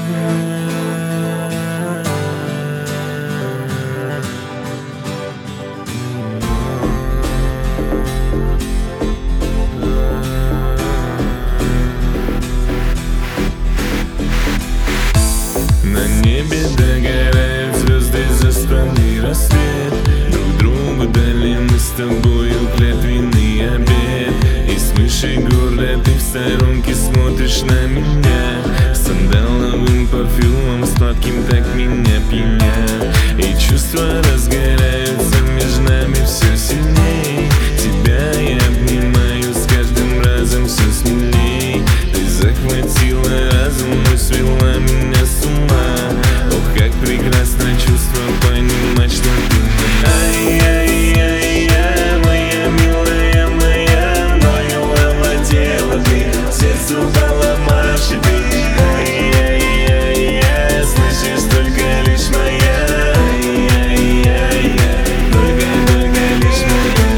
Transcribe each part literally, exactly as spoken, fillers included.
На небе догорают звезды, заспанный рассвет. Друг другу дали мы с тобою клятвенный обет. И с высшей горы ты в сторонке смотришь на меня сандаловым парфюмом сладким, так меня пьяня. И чувства разгораются между нами все сильней. Тебя я обнимаю с каждым разом все смелей. Ты захватила разум мой, свела меня с ума. Ох, как прекрасно чувство понимать, что ты моя. Ай-яй-яй-яй, моя милая, моя, мною овладела ты, сердцу дала марш, и ты. Ай-яй-яй-яй, слышишь, только лишь моя. Ай-яй-яй-яй, только, только лишь моя.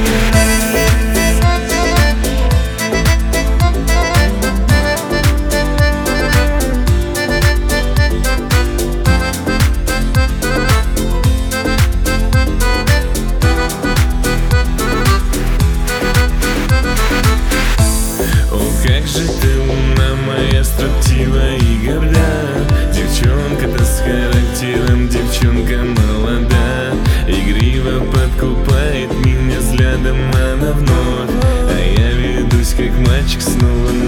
Как же ты умна, моя строптива и горда. Девчонка-то с характером, девчонка молода. Игриво подкупает меня взглядом она вновь, а я ведусь как мальчик снова